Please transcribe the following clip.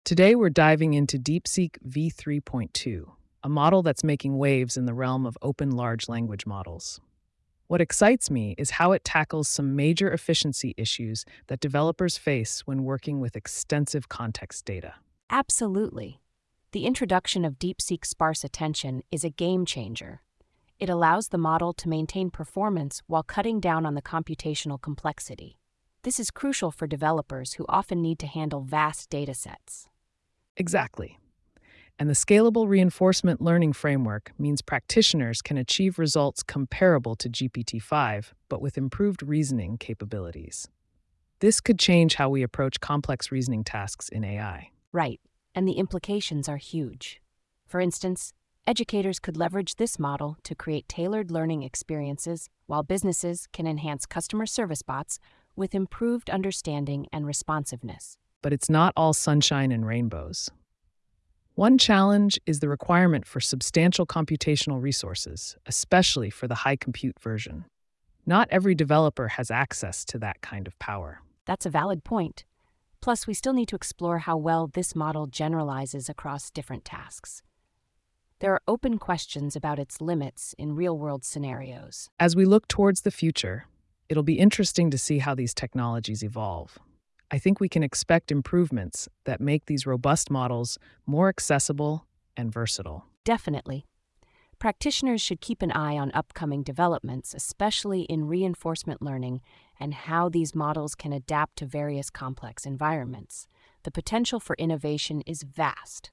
Today, we're diving into DeepSeek V3.2, a model that's making waves in the realm of open large language models. What excites me is how it tackles some major efficiency issues that developers face when working with extensive context data. Absolutely. The introduction of DeepSeek sparse attention is a game changer. It allows the model to maintain performance while cutting down on the computational complexity. This is crucial for developers who often need to handle vast datasets. Exactly. And the scalable reinforcement learning framework means practitioners can achieve results comparable to GPT 5, but with improved reasoning capabilities. This could change how we approach complex reasoning tasks in AI. Right, and the implications are huge. For instance, educators could leverage this model to create tailored learning experiences, while businesses can enhance customer service bots with improved understanding and responsiveness. But it's not all sunshine and rainbows. One challenge is the requirement for substantial computational resources, especially for the high compute version. Not every developer has access to that kind of power. That's a valid point. Plus, we still need to explore how well this model generalizes across different tasks. There are open questions about its limits in real-world scenarios. As we look towards the future, it'll be interesting to see how these technologies evolve. I think we can expect improvements that make these robust models more accessible and versatile. Definitely. Practitioners should keep an eye on upcoming developments, especially in reinforcement learning and how these models can adapt to various complex environments. The potential for innovation is vast.